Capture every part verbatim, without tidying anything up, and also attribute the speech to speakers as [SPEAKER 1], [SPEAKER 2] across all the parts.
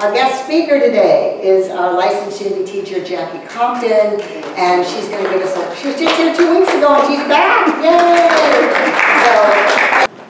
[SPEAKER 1] Our guest speaker today is our licensed Shindig teacher, Jackie Compton, and she's going to give us a, she was just here two weeks ago and she's back, yay! So,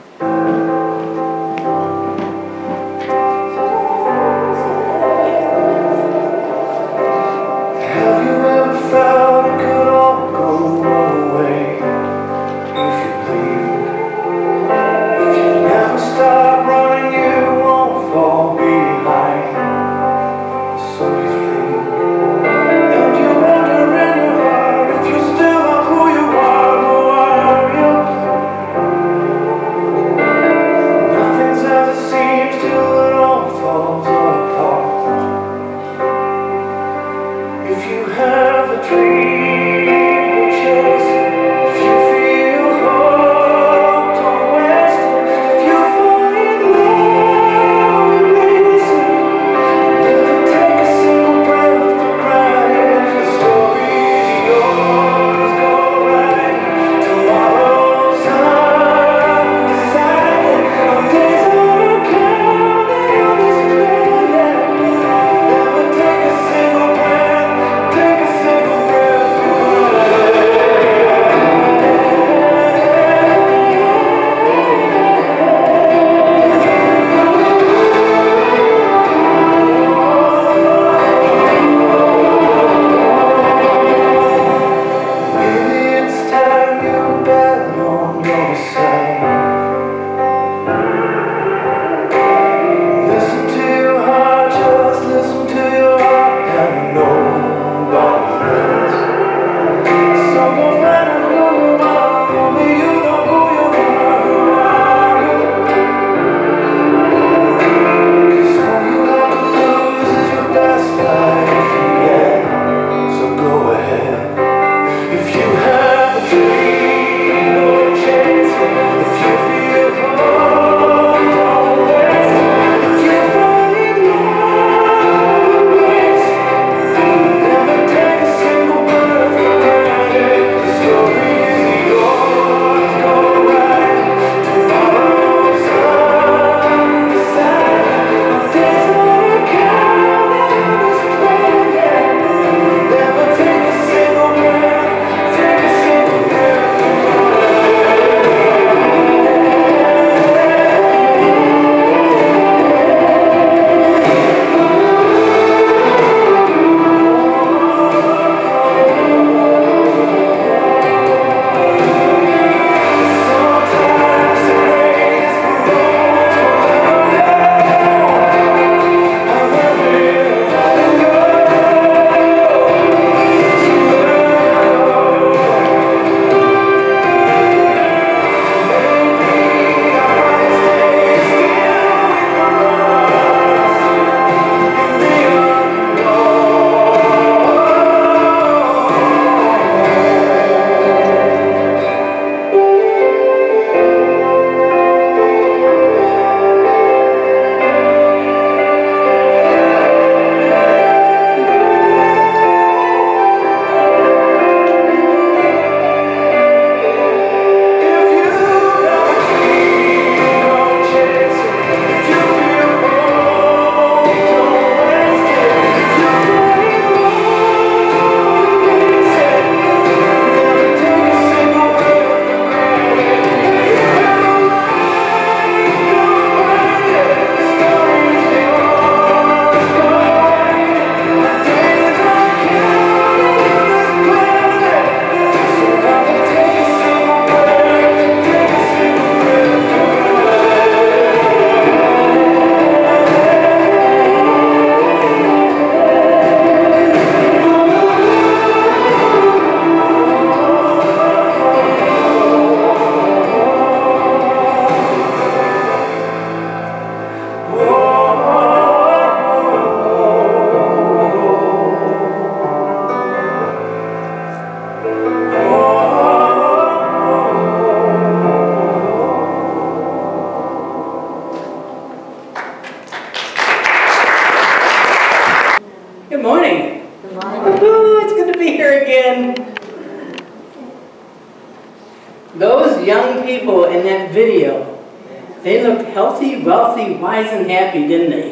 [SPEAKER 2] Those young people in that video, they looked healthy, wealthy, wise, and happy, didn't they?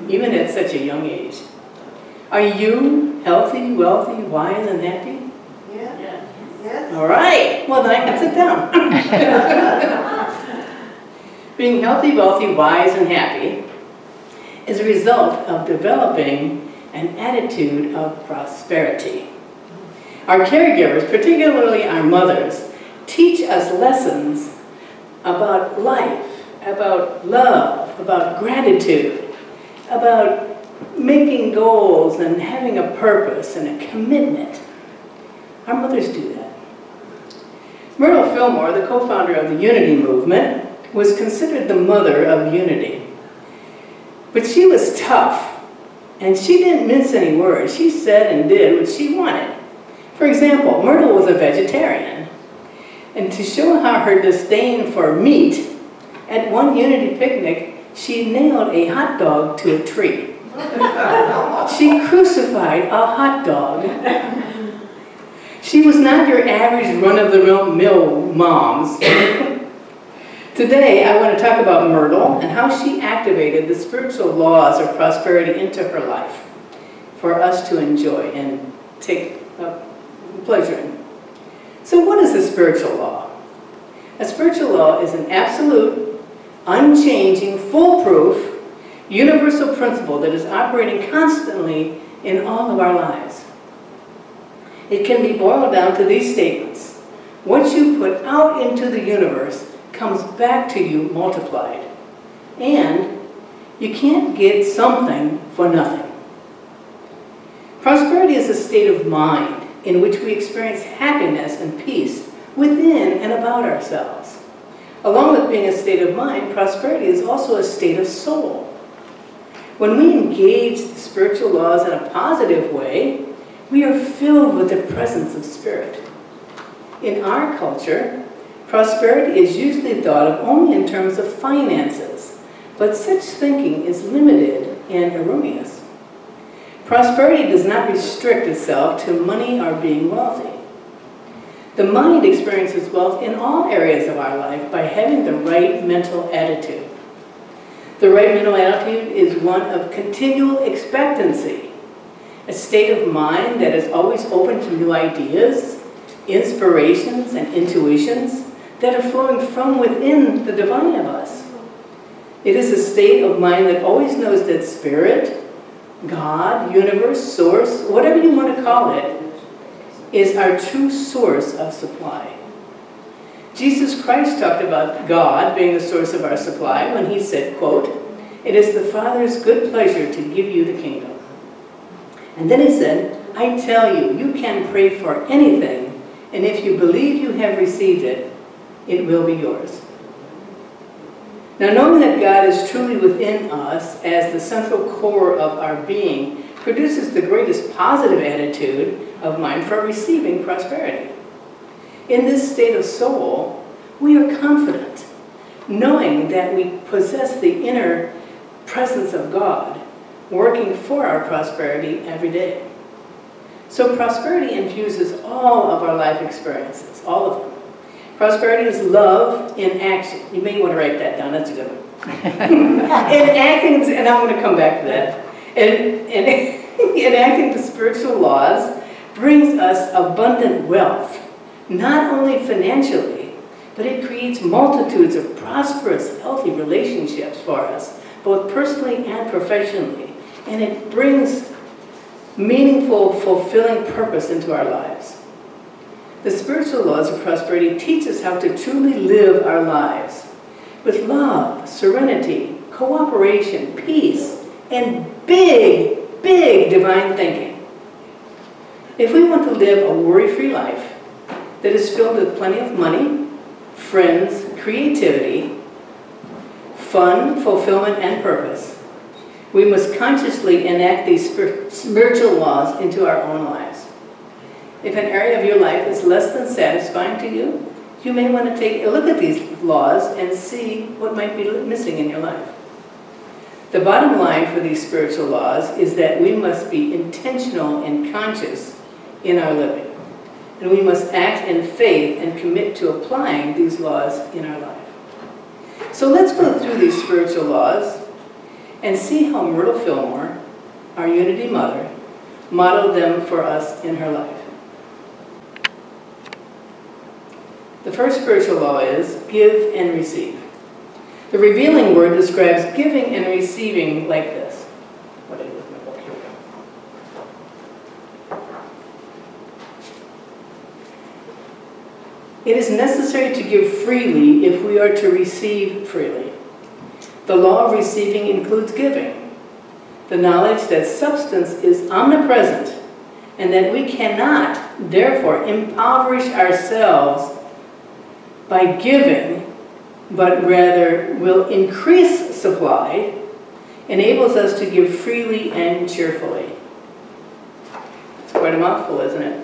[SPEAKER 2] even at such a young age. Are you healthy, wealthy, wise, and happy?
[SPEAKER 3] Yeah. Yeah. Yes.
[SPEAKER 2] All right. Well, then I can sit down. Being healthy, wealthy, wise, and happy is a result of developing an attitude of prosperity. Our caregivers, particularly our mothers, teach us lessons about life, about love, about gratitude, about making goals and having a purpose and a commitment. Our mothers do that. Myrtle Fillmore, the co-founder of the Unity movement, was considered the mother of unity. But she was tough, and she didn't mince any words. She said and did what she wanted. For example, Myrtle was a vegetarian. And to show how her disdain for meat, at one Unity picnic, she nailed a hot dog to a tree. She crucified a hot dog. She was not your average run-of-the-mill moms. Today, I want to talk about Myrtle and how she activated the spiritual laws of prosperity into her life for us to enjoy and take uh, pleasure in. So what is a spiritual law? A spiritual law is an absolute, unchanging, foolproof, universal principle that is operating constantly in all of our lives. It can be boiled down to these statements. What you put out into the universe comes back to you multiplied. And you can't get something for nothing. Prosperity is a state of mind in which we experience happiness and peace within and about ourselves. Along with being a state of mind, prosperity is also a state of soul. When we engage the spiritual laws in a positive way, we are filled with the presence of spirit. In our culture, prosperity is usually thought of only in terms of finances, but such thinking is limited and erroneous. Prosperity does not restrict itself to money or being wealthy. The mind experiences wealth in all areas of our life by having the right mental attitude. The right mental attitude is one of continual expectancy, a state of mind that is always open to new ideas, inspirations, and intuitions that are flowing from within the divine of us. It is a state of mind that always knows that spirit, God, universe, source, whatever you want to call it, is our true source of supply. Jesus Christ talked about God being the source of our supply when he said, quote, "It is the Father's good pleasure to give you the kingdom." And then he said, "I tell you, you can pray for anything, and if you believe you have received it, it will be yours." Now, knowing that God is truly within us as the central core of our being produces the greatest positive attitude of mind for receiving prosperity. In this state of soul, we are confident, knowing that we possess the inner presence of God, working for our prosperity every day. So prosperity infuses all of our life experiences, all of them. Prosperity is love in action. You may want to write that down, that's a good one. In acting, and I'm going to come back to that, in, in, in acting the spiritual laws brings us abundant wealth, not only financially, but it creates multitudes of prosperous, healthy relationships for us, both personally and professionally. And it brings meaningful, fulfilling purpose into our lives. The spiritual laws of prosperity teach us how to truly live our lives with love, serenity, cooperation, peace, and big, big divine thinking. If we want to live a worry-free life that is filled with plenty of money, friends, creativity, fun, fulfillment, and purpose, we must consciously enact these spiritual laws into our own lives. If an area of your life is less than satisfying to you, you may want to take a look at these laws and see what might be missing in your life. The bottom line for these spiritual laws is that we must be intentional and conscious in our living. And we must act in faith and commit to applying these laws in our life. So let's go through these spiritual laws and see how Myrtle Fillmore, our Unity Mother, modeled them for us in her life. The first spiritual law is give and receive. The revealing word describes giving and receiving like this. What did I do with my book? Here we go. It is necessary to give freely if we are to receive freely. The law of receiving includes giving, the knowledge that substance is omnipresent and that we cannot, therefore, impoverish ourselves by giving, but rather will increase supply, enables us to give freely and cheerfully. It's quite a mouthful, isn't it?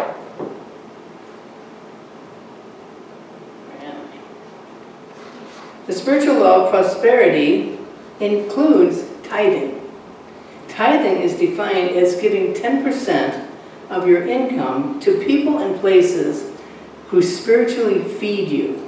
[SPEAKER 2] The spiritual law of prosperity includes tithing. Tithing is defined as giving ten percent of your income to people and places who spiritually feed you.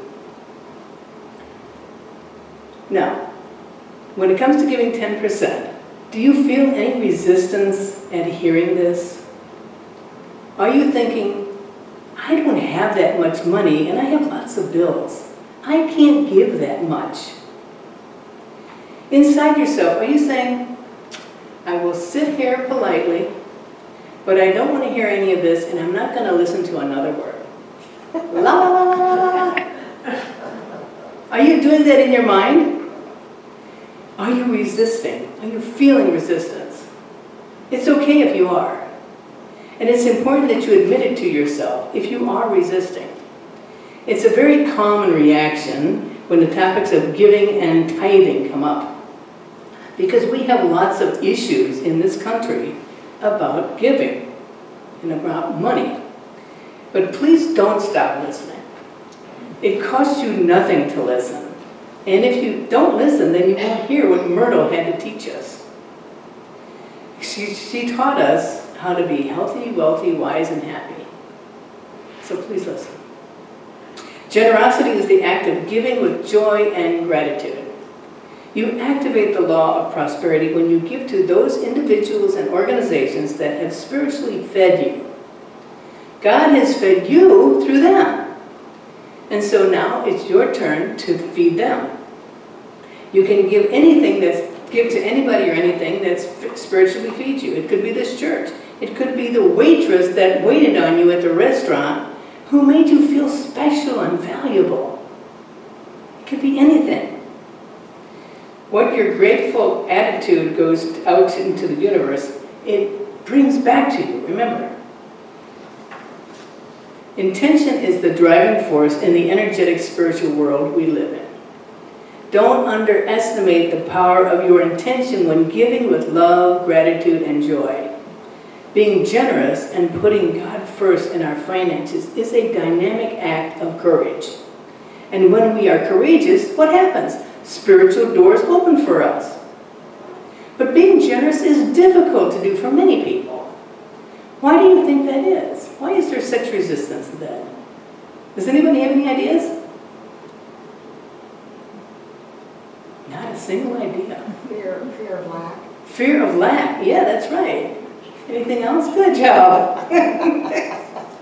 [SPEAKER 2] Now, when it comes to giving ten percent, do you feel any resistance at hearing this? Are you thinking, I don't have that much money and I have lots of bills. I can't give that much. Inside yourself, are you saying, I will sit here politely, but I don't want to hear any of this and I'm not going to listen to another word? La la la la la la. Are you doing that in your mind? Are you resisting? Are you feeling resistance? It's okay if you are. And it's important that you admit it to yourself if you are resisting. It's a very common reaction when the topics of giving and tithing come up, because we have lots of issues in this country about giving and about money. But please don't stop listening. It costs you nothing to listen. And if you don't listen, then you won't hear what Myrtle had to teach us. She, she taught us how to be healthy, wealthy, wise, and happy. So please listen. Generosity is the act of giving with joy and gratitude. You activate the law of prosperity when you give to those individuals and organizations that have spiritually fed you. God has fed you through them. And so now it's your turn to feed them. You can give anything that's, give to anybody or anything that spiritually feeds you. It could be this church. It could be the waitress that waited on you at the restaurant who made you feel special and valuable. It could be anything. What your grateful attitude goes out into the universe, it brings back to you, remember. Intention is the driving force in the energetic spiritual world we live in. Don't underestimate the power of your intention when giving with love, gratitude, and joy. Being generous and putting God first in our finances is a dynamic act of courage. And when we are courageous, what happens? Spiritual doors open for us. But being generous is difficult to do for many people. Why do you think that is? Why is there such resistance to that? Does anybody have any ideas? Not a single idea.
[SPEAKER 3] Fear, fear of lack.
[SPEAKER 2] Fear of lack. Yeah, that's right. Anything else? Good job. Okay,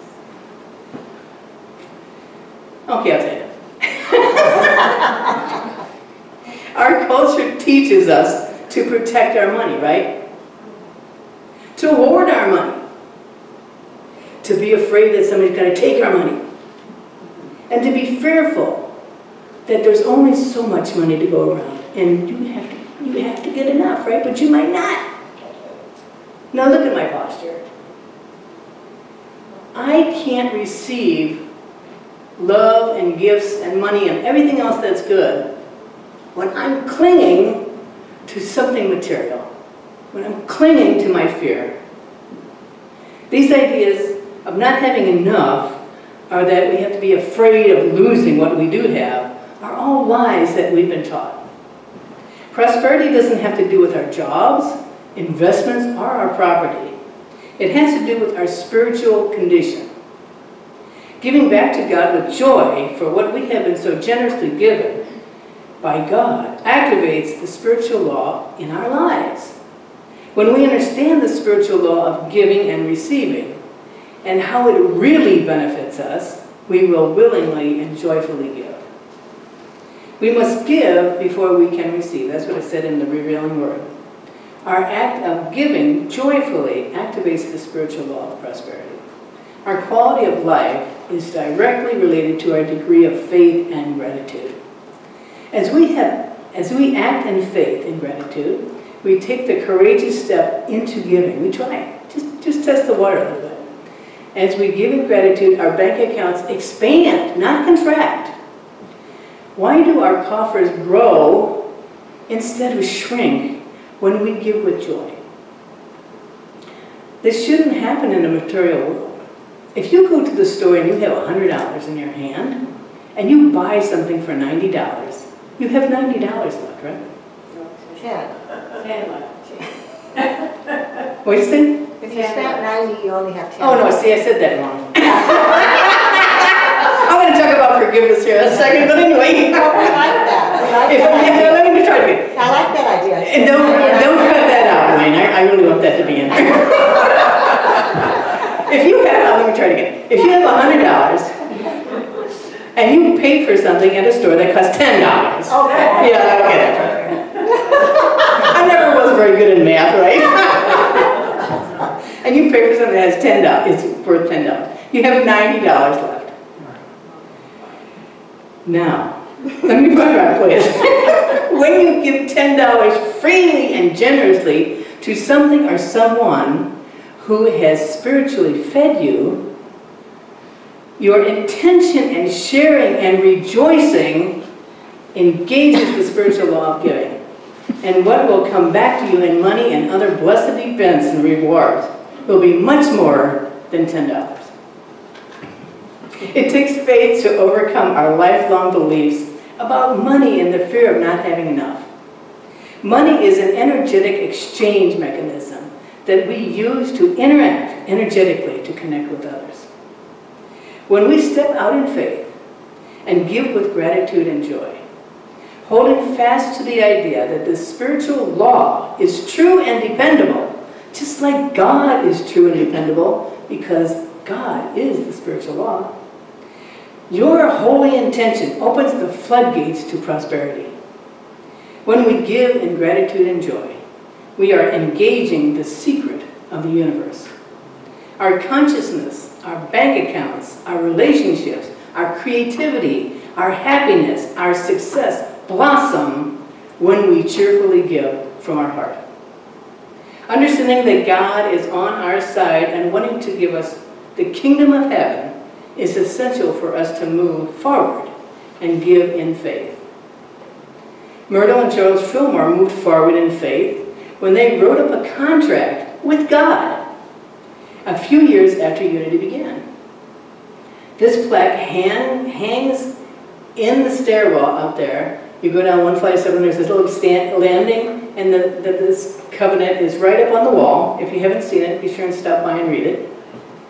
[SPEAKER 2] I'll tell you. Our culture teaches us to protect our money, right? To hoard our money. To be afraid that somebody's going to take our money. And to be fearful that there's only so much money to go around. And you have to, you have to get enough, right? But you might not. Now look at my posture. I can't receive love and gifts and money and everything else that's good when I'm clinging to something material. When I'm clinging to my fear. These ideas of not having enough, or that we have to be afraid of losing what we do have, are all lies that we've been taught. Prosperity doesn't have to do with our jobs, investments, or our property. It has to do with our spiritual condition. Giving back to God with joy for what we have been so generously given by God activates the spiritual law in our lives. When we understand the spiritual law of giving and receiving and how it really benefits us, we will willingly and joyfully give. We must give before we can receive. That's what it said in the Revealing Word. Our act of giving joyfully activates the spiritual law of prosperity. Our quality of life is directly related to our degree of faith and gratitude. As we, have, as we act in faith and gratitude, we take the courageous step into giving. We try. Just, just test the water a little bit. As we give in gratitude, our bank accounts expand, not contract. Why do our coffers grow instead of shrink when we give with joy? This shouldn't happen in the material world. If you go to the store and you have one hundred dollars in your hand, and you buy something for ninety dollars, you have ninety dollars left, right?
[SPEAKER 1] Ten.
[SPEAKER 2] ten left. What did you say?
[SPEAKER 1] If you spent ninety, you only have ten.
[SPEAKER 2] Oh, no, see, I said that wrong. I'm going to talk about forgiveness here in a second, but anyway.
[SPEAKER 1] Oh, I like that. I like
[SPEAKER 2] If,
[SPEAKER 1] that
[SPEAKER 2] if,
[SPEAKER 1] idea.
[SPEAKER 2] let me try it again.
[SPEAKER 1] I like that idea.
[SPEAKER 2] And don't, don't cut that out, Wayne. I, I really want that to be in there. If you have, let me try it again. If you have one hundred dollars and you pay for something at a store that costs ten dollars.
[SPEAKER 1] Okay.
[SPEAKER 2] Yeah, I get it. I never was very good in math, right? And you pay for something that has ten dollars, it's worth ten dollars. You have ninety dollars left. Now, let me put it right, please. When you give ten dollars freely and generously to something or someone who has spiritually fed you, your intention in sharing and rejoicing engages the spiritual law of giving. And what will come back to you in money and other blessed events and rewards will be much more than ten dollars. It takes faith to overcome our lifelong beliefs about money and the fear of not having enough. Money is an energetic exchange mechanism that we use to interact energetically to connect with others. When we step out in faith and give with gratitude and joy, holding fast to the idea that the spiritual law is true and dependable, just like God is true and dependable because God is the spiritual law, your holy intention opens the floodgates to prosperity. When we give in gratitude and joy, we are engaging the secret of the universe. Our consciousness, our bank accounts, our relationships, our creativity, our happiness, our success blossom when we cheerfully give from our heart. Understanding that God is on our side and wanting to give us the kingdom of heaven is essential for us to move forward and give in faith. Myrtle and Charles Fillmore moved forward in faith when they wrote up a contract with God a few years after Unity began. This plaque hang, hangs in the stairwell out there. You go down one flight of seven, there's this little stand, landing, and the, the, this covenant is right up on the wall. If you haven't seen it, be sure and stop by and read it.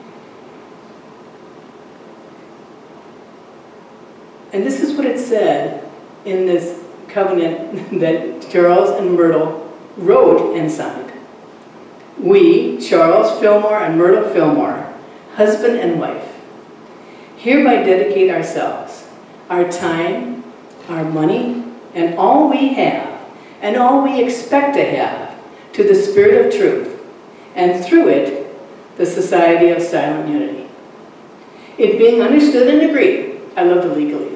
[SPEAKER 2] And this is what it said in this covenant that Charles and Myrtle wrote and signed. We, Charles Fillmore and Myrtle Fillmore, husband and wife, hereby dedicate ourselves, our time, our money, and all we have, and all we expect to have, to the Spirit of Truth, and through it, the Society of Silent Unity. It being understood and agreed, I love the legalese,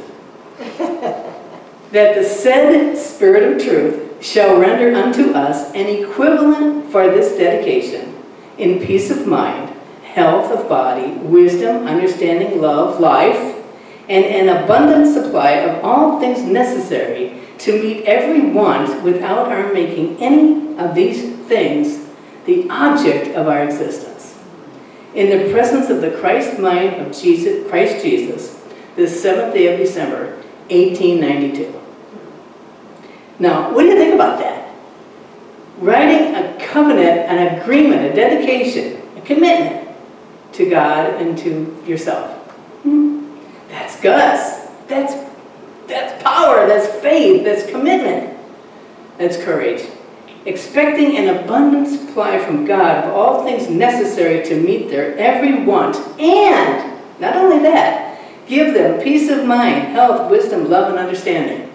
[SPEAKER 2] that the said Spirit of Truth shall render unto us an equivalent for this dedication in peace of mind, health of body, wisdom, understanding, love, life, and an abundant supply of all things necessary to meet every want without our making any of these things the object of our existence. In the presence of the Christ mind of Jesus, Christ Jesus, this seventh day of December, eighteen ninety-two. Now, what do you think about that? Writing a covenant, an agreement, a dedication, a commitment to God and to yourself. Hmm? That's guts. That's, That's power, that's faith, that's commitment, that's courage. Expecting an abundant supply from God of all things necessary to meet their every want, and, not only that, give them peace of mind, health, wisdom, love, and understanding.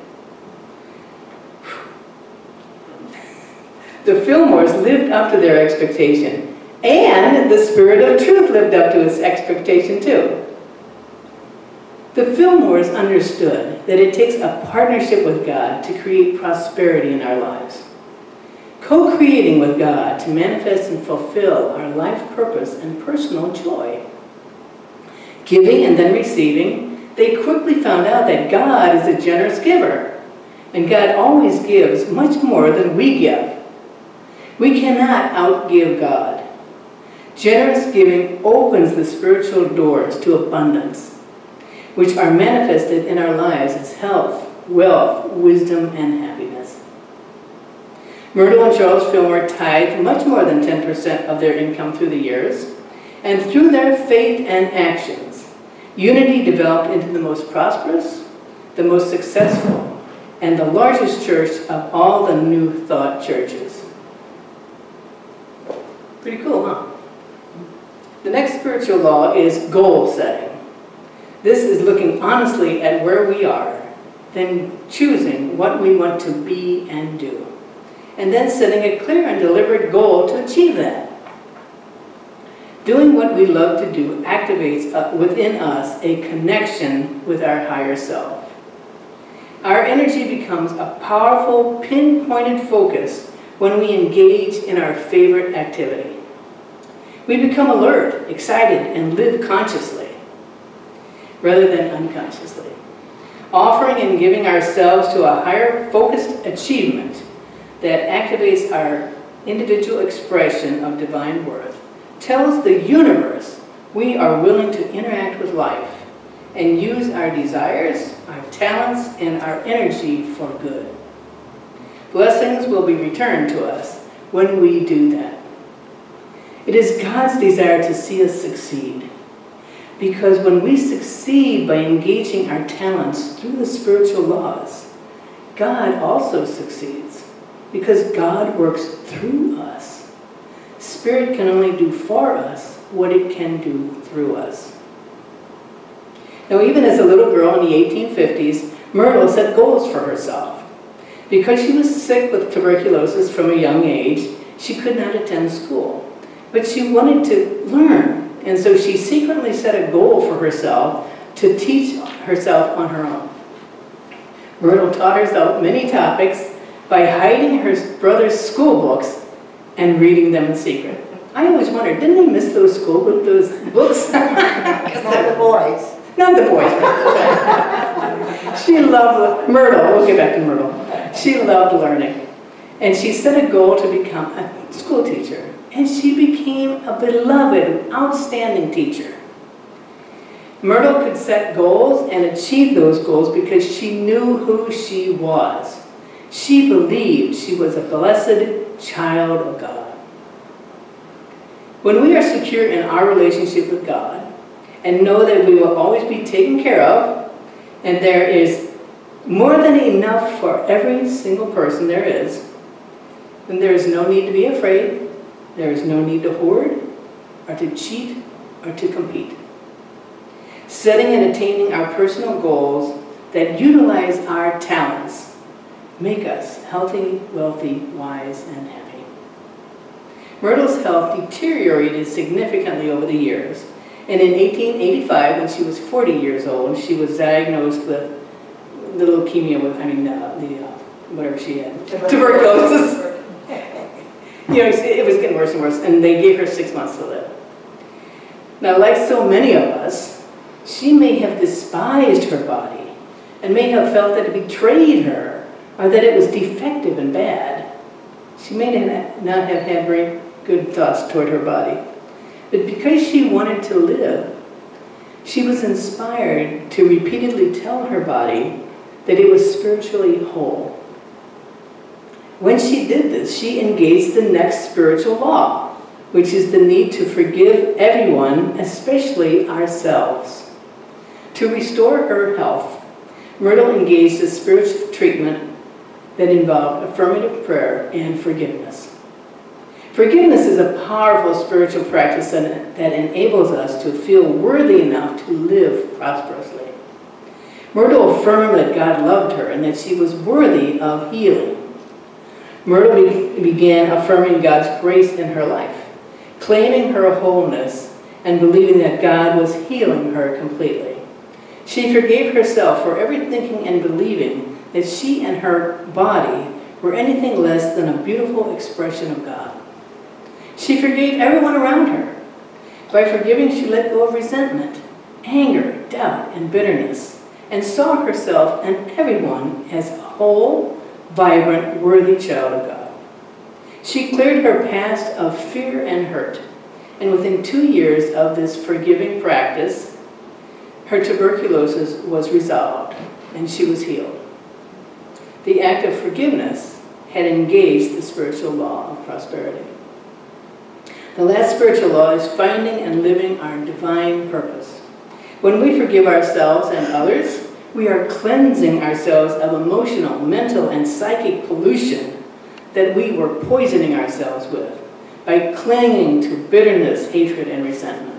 [SPEAKER 2] The Fillmores lived up to their expectation, and the Spirit of Truth lived up to its expectation too. The Fillmores understood that it takes a partnership with God to create prosperity in our lives. Co-creating with God to manifest and fulfill our life purpose and personal joy. Giving and then receiving, they quickly found out that God is a generous giver, and God always gives much more than we give. We cannot outgive God. Generous giving opens the spiritual doors to abundance, which are manifested in our lives as health, wealth, wisdom, and happiness. Myrtle and Charles Fillmore tithed much more than ten percent of their income through the years, and through their faith and actions, Unity developed into the most prosperous, the most successful, and the largest church of all the New Thought churches. Pretty cool, huh? The next spiritual law is goal setting. This is looking honestly at where we are, then choosing what we want to be and do, and then setting a clear and deliberate goal to achieve that. Doing what we love to do activates within us a connection with our higher self. Our energy becomes a powerful, pinpointed focus when we engage in our favorite activity. We become alert, excited, and live consciously rather than unconsciously, offering and giving ourselves to a higher focused achievement that activates our individual expression of divine worth, tells the universe we are willing to interact with life and use our desires, our talents, and our energy for good. Blessings will be returned to us when we do that. It is God's desire to see us succeed, because when we succeed by engaging our talents through the spiritual laws, God also succeeds, because God works through us. Spirit can only do for us what it can do through us. Now, even as a little girl in the eighteen fifties, Myrtle set goals for herself. Because she was sick with tuberculosis from a young age, she could not attend school. But she wanted to learn, and so she secretly set a goal for herself to teach herself on her own. Myrtle taught herself many topics by hiding her brother's school books and reading them in secret. I always wondered, didn't they miss those school with those books?
[SPEAKER 1] Not the boys.
[SPEAKER 2] Not the boys. She loved Myrtle. We'll get back to Myrtle. She loved learning, and she set a goal to become a school teacher, and she became a beloved, outstanding teacher. Myrtle could set goals and achieve those goals because she knew who she was. She believed she was a blessed child of God. When we are secure in our relationship with God and know that we will always be taken care of, and there is more than enough for every single person there is, then there is no need to be afraid, there is no need to hoard, or to cheat, or to compete. Setting and attaining our personal goals that utilize our talents make us healthy, wealthy, wise, and happy. Myrtle's health deteriorated significantly over the years, and in eighteen eighty-five, when she was forty years old, she was diagnosed with the leukemia, with, I mean, uh, the, uh, whatever she had, tuberculosis. You know, it was getting worse and worse, and they gave her six months to live. Now, like so many of us, she may have despised her body, and may have felt that it betrayed her, or that it was defective and bad. She may not have had very good thoughts toward her body. But because she wanted to live, she was inspired to repeatedly tell her body that it was spiritually whole. When she did this, she engaged the next spiritual law, which is the need to forgive everyone, especially ourselves. To restore her health, Myrtle engaged in spiritual treatment that involved affirmative prayer and forgiveness. Forgiveness is a powerful spiritual practice that enables us to feel worthy enough to live prosperously. Myrtle affirmed that God loved her and that she was worthy of healing. Myrtle be began affirming God's grace in her life, claiming her wholeness and believing that God was healing her completely. She forgave herself for every thinking and believing that she and her body were anything less than a beautiful expression of God. She forgave everyone around her. By forgiving, she let go of resentment, anger, doubt, and bitterness, and saw herself and everyone as a whole, vibrant, worthy child of God. She cleared her past of fear and hurt, and within two years of this forgiving practice, her tuberculosis was resolved, and she was healed. The act of forgiveness had engaged the spiritual law of prosperity. The last spiritual law is finding and living our divine purpose. When we forgive ourselves and others, we are cleansing ourselves of emotional, mental, and psychic pollution that we were poisoning ourselves with by clinging to bitterness, hatred, and resentment.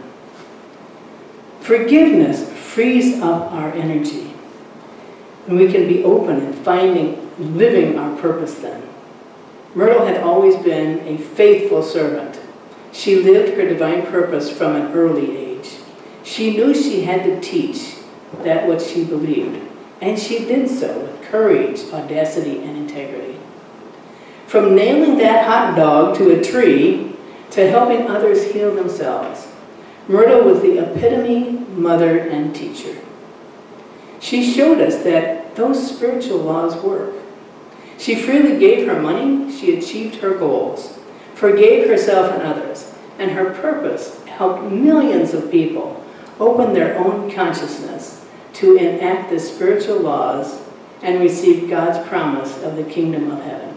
[SPEAKER 2] Forgiveness frees up our energy, and we can be open in finding, living our purpose then. Myrtle had always been a faithful servant. She lived her divine purpose from an early age. She knew she had to teach that what she believed, and she did so with courage, audacity, and integrity. From nailing that hot dog to a tree to helping others heal themselves, Myrtle was the epitome mother and teacher. She showed us that those spiritual laws work. She freely gave her money, she achieved her goals, forgave herself and others, and her purpose helped millions of people open their own consciousness to enact the spiritual laws and receive God's promise of the kingdom of heaven.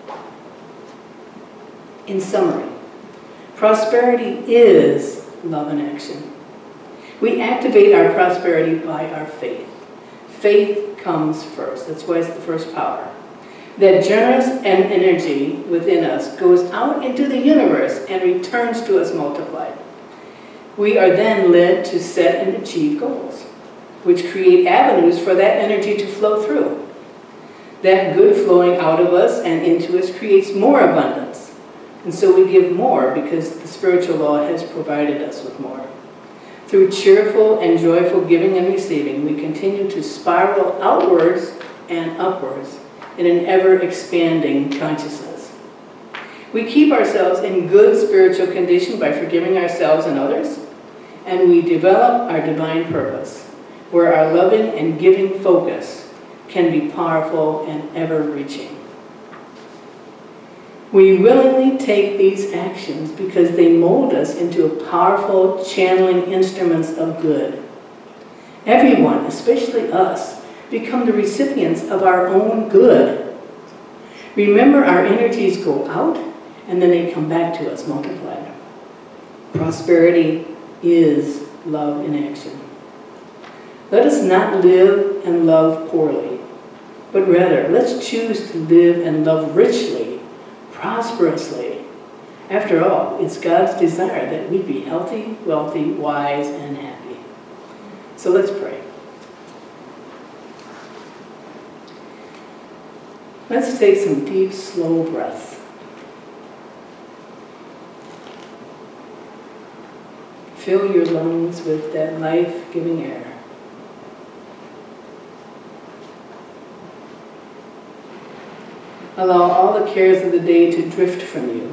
[SPEAKER 2] In summary, prosperity is love in action. We activate our prosperity by our faith. Faith comes first. That's why it's the first power. That generous and energy within us goes out into the universe and returns to us multiplied. We are then led to set and achieve goals, which create avenues for that energy to flow through. That good flowing out of us and into us creates more abundance. And so we give more because the spiritual law has provided us with more. Through cheerful and joyful giving and receiving, we continue to spiral outwards and upwards in an ever-expanding consciousness. We keep ourselves in good spiritual condition by forgiving ourselves and others, and we develop our divine purpose, where our loving and giving focus can be powerful and ever-reaching. We willingly take these actions because they mold us into powerful channeling instruments of good. Everyone, especially us, become the recipients of our own good. Remember, our energies go out and then they come back to us multiplied. Prosperity is love in action. Let us not live and love poorly, but rather let's choose to live and love richly, prosperously. After all, it's God's desire that we be healthy, wealthy, wise, and happy. So let's pray. Let's take some deep, slow breaths. Fill your lungs with that life-giving air. Allow all the cares of the day to drift from you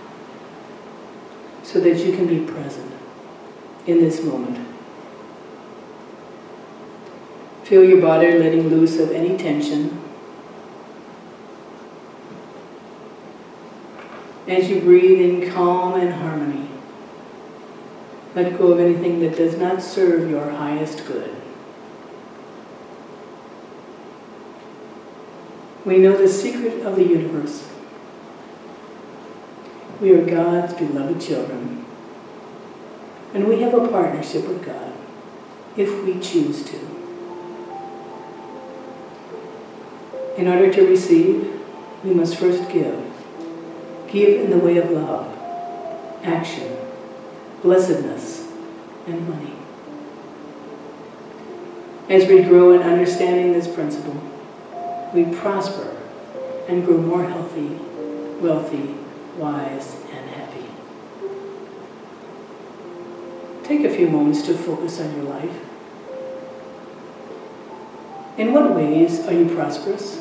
[SPEAKER 2] so that you can be present in this moment. Feel your body letting loose of any tension. As you breathe in calm and harmony, let go of anything that does not serve your highest good. We know the secret of the universe. We are God's beloved children, and we have a partnership with God if we choose to. In order to receive, we must first give. Give in the way of love, action, blessedness, and money. As we grow in understanding this principle, we prosper and grow more healthy, wealthy, wise, and happy. Take a few moments to focus on your life. In what ways are you prosperous?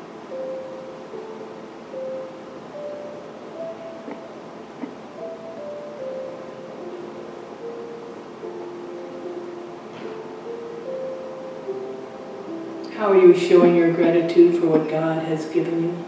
[SPEAKER 2] How are you showing your gratitude for what God has given you?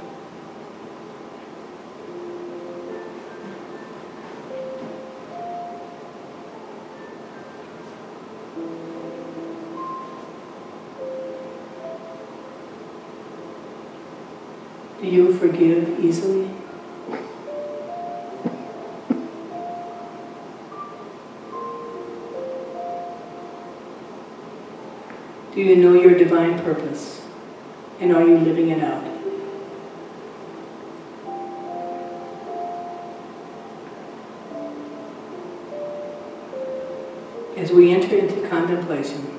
[SPEAKER 2] Do you forgive easily? Do you know your divine purpose, and are you living it out? As we enter into contemplation,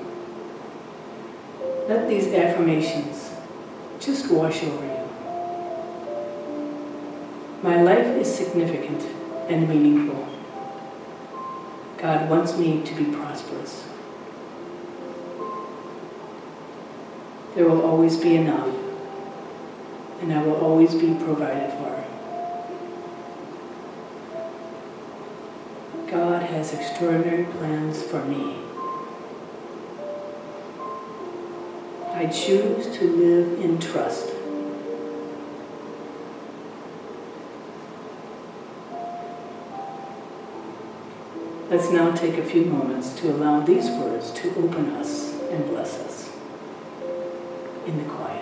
[SPEAKER 2] let these affirmations just wash over you. My life is significant and meaningful. God wants me to be prosperous. There will always be enough, and I will always be provided for. God has extraordinary plans for me. I choose to live in trust. Let's now take a few moments to allow these words to open us and bless us in the quiet.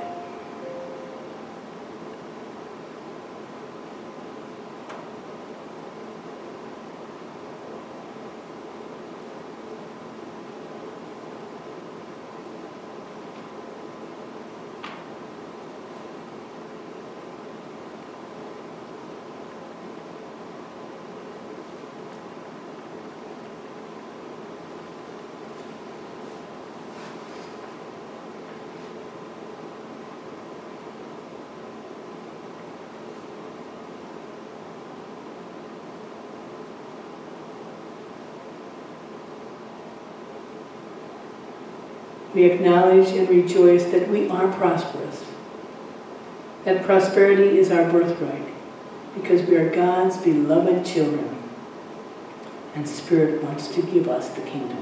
[SPEAKER 2] We acknowledge and rejoice that we are prosperous, that prosperity is our birthright, because we are God's beloved children, and Spirit wants to give us the kingdom.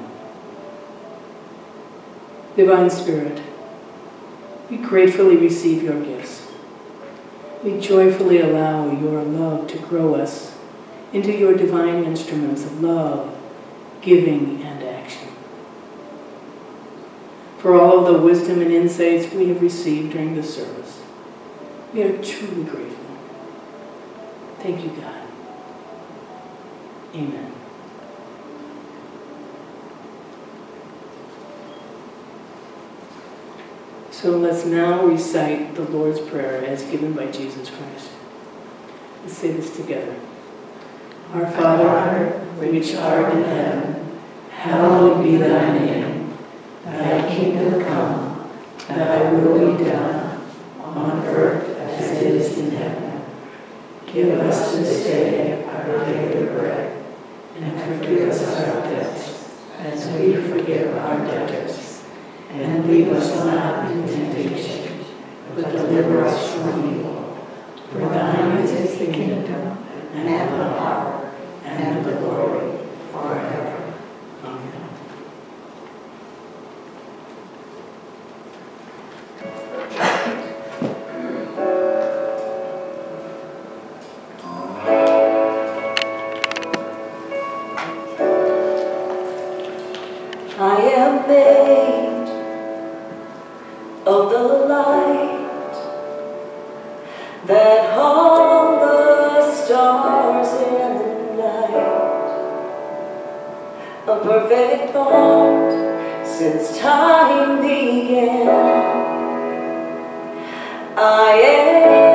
[SPEAKER 2] Divine Spirit, we gratefully receive your gifts. We joyfully allow your love to grow us into your divine instruments of love, giving, and action. For all of the wisdom and insights we have received during this service, we are truly grateful. Thank you, God. Amen. So let's now recite the Lord's Prayer as given by Jesus Christ. Let's say this together. Our Father, which art in heaven, hallowed be thy name. Thy kingdom come, thy will be done, on earth as it is in heaven. Give us this day our daily bread, and forgive us our debts, as we forgive our debtors. And lead us not into temptation, but deliver us from evil. For thine is the kingdom, and the power, and the glory, forever.
[SPEAKER 4] I am made of the light that hung the stars in the night, a perfect thought since time began. I am